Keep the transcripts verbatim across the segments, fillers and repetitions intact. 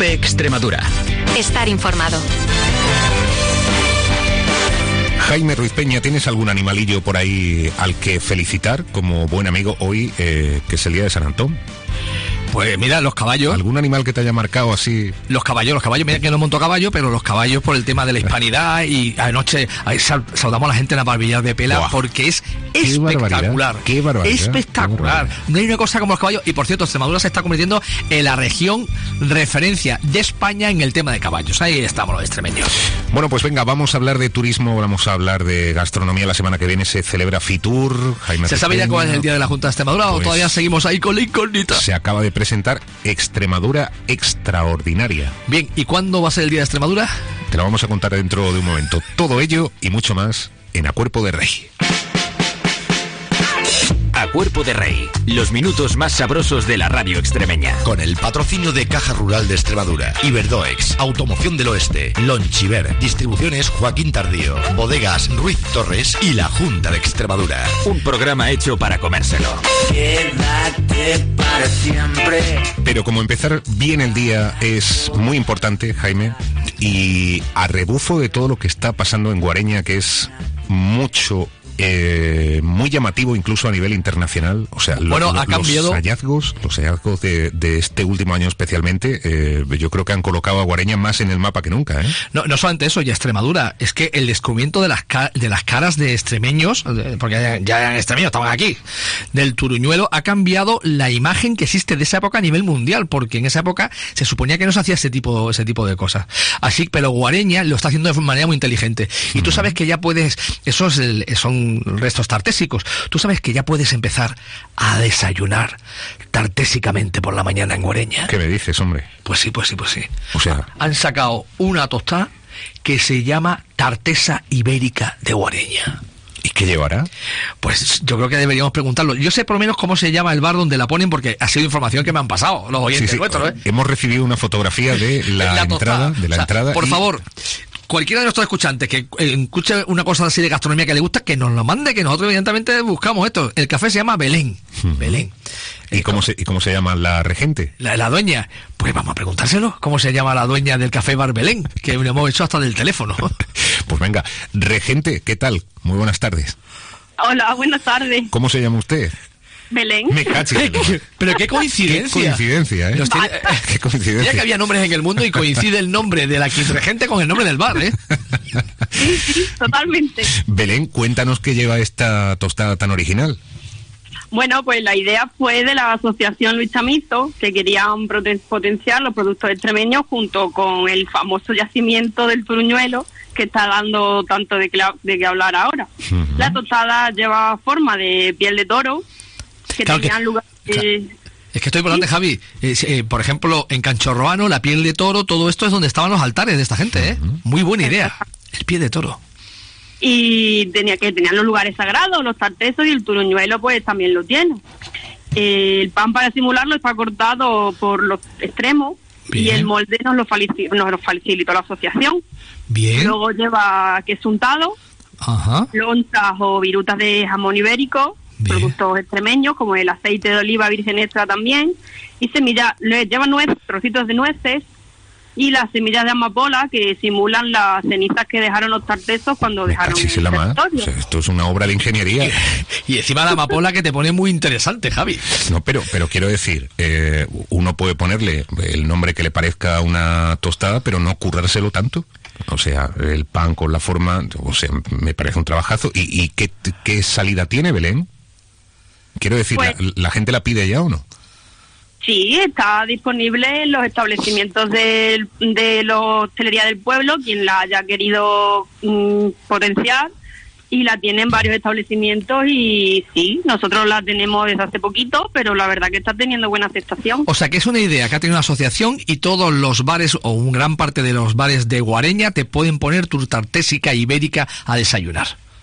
Cope Extremadura. Estar informado. Jaime Ruiz Peña, ¿tienes algún animalillo por ahí al que felicitar como buen amigo hoy, eh, que es el día de San Antón? Pues mira, los caballos. ¿Algún animal que te haya marcado así? Los caballos, los caballos, mira que no monto a caballo, pero los caballos por el tema de la hispanidad, y anoche ahí sal, saludamos a la gente en la barbillar de Pela. Buah, porque es qué espectacular. Barbaridad, qué barbaridad, espectacular. Qué barbaridad. No hay una cosa como los caballos. Y por cierto, Extremadura se está convirtiendo en la región referencia de España en el tema de caballos. Ahí estamos los extremeños. Bueno, pues venga, vamos a hablar de turismo, vamos a hablar de gastronomía. La semana que viene se celebra Fitur. Jaime ¿Se Ruiz sabe ya Peña. cuál es el día de la Junta de Extremadura pues, o todavía seguimos ahí con la incógnita? Se acaba de presentar Extremadura Extraordinaria. Bien, ¿y cuándo va a ser el día de Extremadura? Te lo vamos a contar dentro de un momento. Todo ello y mucho más en A Cuerpo de Rey. A Cuerpo de Rey, los minutos más sabrosos de la radio extremeña. Con el patrocinio de Caja Rural de Extremadura, Iberdoex, Automoción del Oeste, Lonchiver, Distribuciones Joaquín Tardío, Bodegas Ruiz Torres y la Junta de Extremadura. Un programa hecho para comérselo. Quédate para siempre. Pero como empezar bien el día es muy importante, Jaime, y a rebufo de todo lo que está pasando en Guareña, que es mucho... Eh, muy llamativo incluso a nivel internacional, o sea, lo, bueno, lo, ha cambiado... los hallazgos, los hallazgos de, de este último año especialmente, eh, yo creo que han colocado a Guareña más en el mapa que nunca, ¿eh? No, no solamente eso, y Extremadura, es que el descubrimiento de las ca- de las caras de extremeños, porque ya, ya eran extremeños, estaban aquí, del turuñuelo, ha cambiado la imagen que existe de esa época a nivel mundial, porque en esa época se suponía que no se hacía ese tipo, ese tipo de cosas. Así, pero Guareña lo está haciendo de manera muy inteligente. Y tú sabes que ya puedes, esos el, son restos tartésicos. Tú sabes que ya puedes empezar a desayunar tartésicamente por la mañana en Guareña. ¿Qué me dices, hombre? Pues sí, pues sí, pues sí. O sea, han sacado una tostada que se llama Tartesa Ibérica de Guareña. ¿Y qué llevará? Pues yo creo que deberíamos preguntarlo. Yo sé por lo menos cómo se llama el bar donde la ponen, porque ha sido información que me han pasado los oyentes sí, sí. nuestros, ¿eh? Hemos recibido una fotografía de la, la entrada, de la o sea, entrada. Por y... favor, cualquiera de nuestros escuchantes que eh, escuche una cosa así de gastronomía que le gusta, que nos lo mande, que nosotros evidentemente buscamos esto. El café se llama Belén. Uh-huh. Belén. ¿Y cómo, se, ¿Y cómo se llama la regente? La, la dueña. Pues vamos a preguntárselo. ¿Cómo se llama la dueña del Café Bar Belén? Que lo hemos hecho hasta del teléfono. Pues venga, regente, ¿qué tal? Muy buenas tardes. Hola, buenas tardes. ¿Cómo se llama usted? Belén. Me cacho. Pero qué coincidencia. Qué coincidencia, ¿eh? Los tiene... Qué coincidencia. Mira que había nombres en el mundo y coincide el nombre de la regente con el nombre del bar, ¿eh? Sí, sí, totalmente. Belén, cuéntanos qué lleva esta tostada tan original. Bueno, pues la idea fue de la asociación Luis Chamizo, que querían potenciar los productos extremeños junto con el famoso yacimiento del Turuñuelo, que está dando tanto de que, de que hablar ahora. Uh-huh. La tostada lleva forma de piel de toro, que claro tenían que, lugar... Claro. Eh, es que estoy por delante, ¿sí? Javi. Eh, eh, por ejemplo, en Canchorroano, la piel de toro, todo esto es donde estaban los altares de esta gente, ¿eh? Uh-huh. Muy buena idea. El pie de toro. Y tenía que tenían los lugares sagrados, los tartesos, y el turuñuelo pues también lo tiene. Eh, el pan, para simularlo, está cortado por los extremos. Bien. Y el molde nos lo, facilitó, nos lo facilitó la asociación. Bien. Luego lleva queso untado, ajá, lonchas o virutas de jamón ibérico, bien, productos extremeños como el aceite de oliva virgen extra también, y semillas, lleva nuez, trocitos de nueces, y las semillas de amapola que simulan las cenizas que dejaron los tartesos cuando Me dejaron el la territorio. O sea, esto es una obra de ingeniería. Y, y encima la amapola que te pone muy interesante, Javi. No, pero pero quiero decir, eh, uno puede ponerle el nombre que le parezca a una tostada, pero no currárselo tanto. O sea, el pan con la forma, o sea, me parece un trabajazo. ¿Y, y qué, qué salida tiene, Belén? Quiero decir, pues, ¿la, ¿la gente la pide ya o no? Sí, está disponible en los establecimientos de, de la hostelería del pueblo, quien la haya querido mmm, potenciar, y la tienen varios establecimientos, y sí, nosotros la tenemos desde hace poquito, pero la verdad que está teniendo buena aceptación. O sea, que es una idea que ha tenido una asociación y todos los bares, o una gran parte de los bares de Guareña, te pueden poner tu tartésica ibérica a desayunar.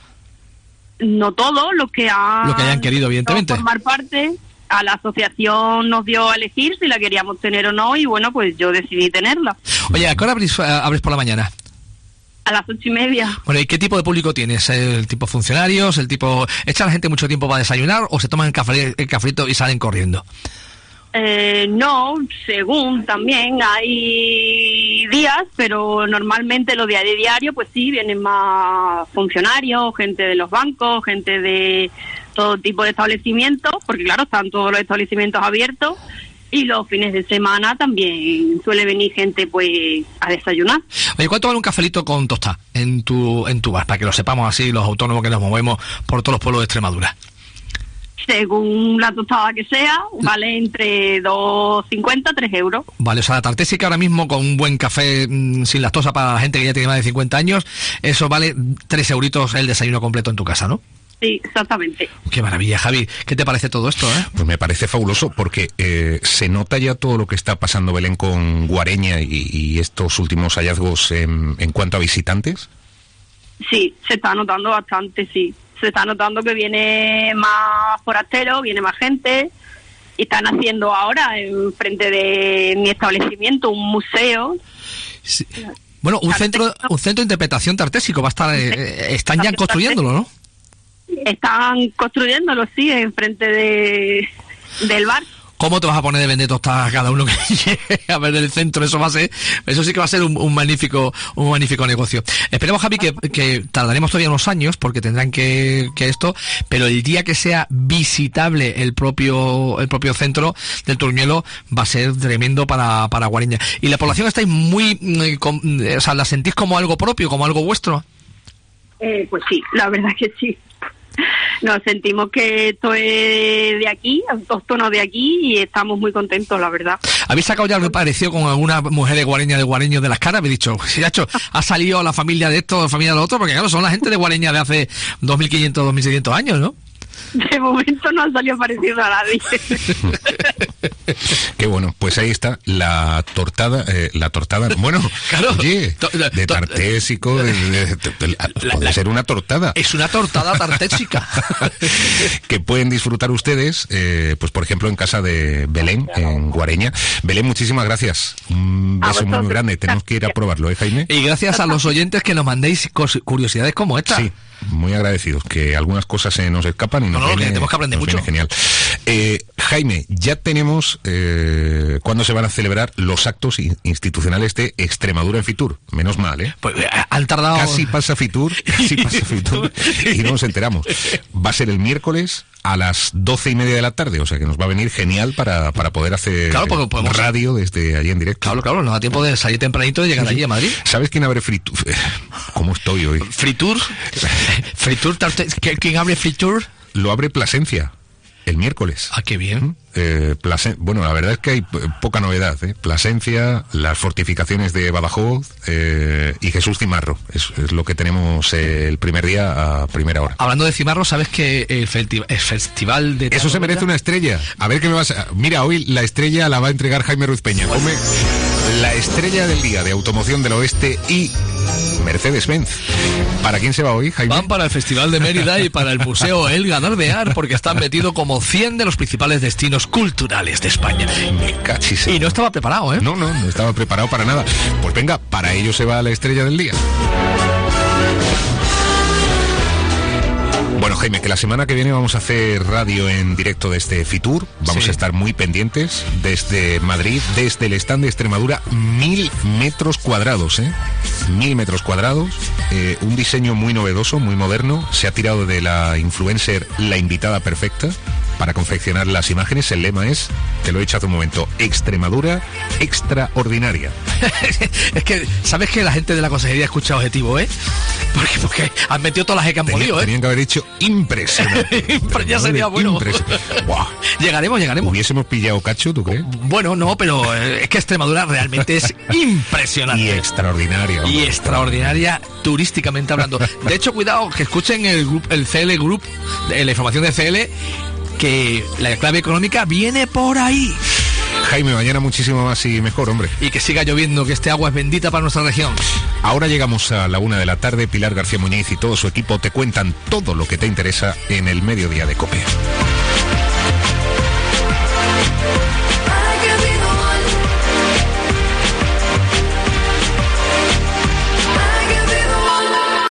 No todos, los que han... Lo que hayan querido, evidentemente. Formar parte... A la asociación nos dio a elegir si la queríamos tener o no, y bueno, pues yo decidí tenerla. Oye, ¿a qué hora abrís, abres por la mañana? A las ocho y media. Bueno, ¿y qué tipo de público tienes? ¿El tipo funcionarios? ¿El tipo... ¿Echa la gente mucho tiempo para desayunar o se toman el, café, el cafrito y salen corriendo? Eh, no, según también hay días, pero normalmente los días de diario, pues sí, vienen más funcionarios, gente de los bancos, gente de todo tipo de establecimientos, porque claro, están todos los establecimientos abiertos, y los fines de semana también suele venir gente pues a desayunar. Oye, ¿cuánto vale un cafelito con tostada en tu, en tu bar? Para que lo sepamos así los autónomos que nos movemos por todos los pueblos de Extremadura. Según la tostada que sea, vale entre dos cincuenta a tres euros. Vale, o sea, la tartésica ahora mismo con un buen café mmm, sin lactosa para la gente que ya tiene más de cincuenta años, eso vale tres euritos el desayuno completo en tu casa, ¿no? Sí, exactamente. Qué maravilla, Javi. ¿Qué te parece todo esto, eh? Pues me parece fabuloso porque eh, se nota ya todo lo que está pasando, Belén, con Guareña y, y estos últimos hallazgos en, en cuanto a visitantes. Sí, se está notando bastante, sí. Se está notando que viene más forasteros, viene más gente, y están haciendo ahora, en frente de mi establecimiento, un museo. Sí. Bueno, un centro un centro de interpretación tartésico va a estar, eh, están ya construyéndolo, ¿no? Están construyéndolo, sí, en frente de del bar. ¿Cómo te vas a poner de vender tostadas a cada uno que llegue a ver el centro? Eso va a ser, eso sí que va a ser un, un magnífico, un magnífico negocio. Esperemos, Javi, que, que tardaremos todavía unos años porque tendrán que, que esto, pero el día que sea visitable el propio, el propio centro del Turuñuelo va a ser tremendo para, para Guareña. Y la población estáis muy, eh, com, o sea, ¿la sentís como algo propio, como algo vuestro? Eh, pues sí, la verdad que sí. Nos sentimos que esto es de aquí, autóctono de aquí, y estamos muy contentos, la verdad. ¿Habéis sacado ya algo parecido con alguna mujer de Guareña, de Guareños de las caras? Me he dicho, si ha hecho, ha salido la familia de esto, la familia de lo otro, porque claro, son la gente de Guareña de hace dos mil quinientos, dos mil seiscientos años, ¿no? De momento no ha salido parecido a nadie. Qué bueno, pues ahí está la tortada, eh, la tortada, bueno, claro, oye, to, de to, tartésico, de, de, de, de, de, puede la, ser una tortada. Es una tortada tartésica. Que pueden disfrutar ustedes, eh, pues por ejemplo en casa de Belén, en Guareña. Belén, muchísimas gracias. Un beso muy, muy grande. Tenemos que ir a probarlo, ¿eh, Jaime? Y gracias a los oyentes que nos mandéis curiosidades como esta. Sí. Muy agradecidos, que algunas cosas se nos escapan y nos, no, no, viene, que tenemos que aprender nos mucho. Viene genial. Eh, Jaime, ya tenemos eh, cuándo se van a celebrar los actos institucionales de Extremadura en Fitur. Menos mal, ¿eh? Pues han tardado. Casi pasa Fitur, casi pasa Fitur y no nos enteramos. Va a ser el miércoles a las doce y media de la tarde, o sea que nos va a venir genial para, para poder hacer claro, porque podemos... radio desde allí en directo. Claro, claro, nos da tiempo de salir tempranito y llegar sí, allí a Madrid. ¿Sabes quién abre Fritur? ¿Cómo estoy hoy? ¿Fritur? ¿Fritur? ¿Quién abre Fritur? Lo abre Plasencia, el miércoles. Ah, qué bien. Eh, Plasen... Bueno, la verdad es que hay poca novedad, ¿eh? Plasencia, las fortificaciones de Badajoz eh, y Jesús Cimarro. Es, es lo que tenemos eh, el primer día a primera hora. Hablando de Cimarro, ¿sabes que el, festi- el festival de... Eso se merece una estrella. A ver qué me vas a... Mira, hoy la estrella la va a entregar Jaime Ruiz Peña. Come la estrella del día de Automoción del Oeste y Mercedes-Benz. ¿Para quién se va hoy, Jaime? Van para el Festival de Mérida y para el Museo El Ganardear, porque están metidos como cien de los principales destinos culturales de España. Me cachis. Y no estaba preparado, ¿eh? No, no, no estaba preparado para nada. Pues venga, para ello se va la estrella del día. Bueno, Jaime, que la semana que viene vamos a hacer radio en directo desde Fitur. Vamos sí. a estar muy pendientes desde Madrid, desde el stand de Extremadura, mil metros cuadrados, ¿eh? Mil metros cuadrados, eh, un diseño muy novedoso, muy moderno. Se ha tirado de la influencer La Invitada Perfecta para confeccionar las imágenes. El lema es, te lo he dicho hace un momento, Extremadura extraordinaria. Es que, ¿sabes que la gente de la consejería escucha Objetivo, eh? Porque, porque han metido todas las que han podido, ¿eh? Tenían que haber dicho impresionante. Ya sería bueno. Wow. Llegaremos, llegaremos. ¿Hubiésemos pillado cacho, tú crees? Bueno, no, pero es que Extremadura realmente es impresionante. Y extraordinaria. Hombre. Y extraordinaria turísticamente hablando. De hecho, cuidado, que escuchen el, grup, el C L Group, la información de C L, que la clave económica viene por ahí. Jaime, mañana muchísimo más y mejor, hombre. Y que siga lloviendo, que este agua es bendita para nuestra región. Ahora llegamos a la una de la tarde. Pilar García Muñiz y todo su equipo te cuentan todo lo que te interesa en el mediodía de COPE.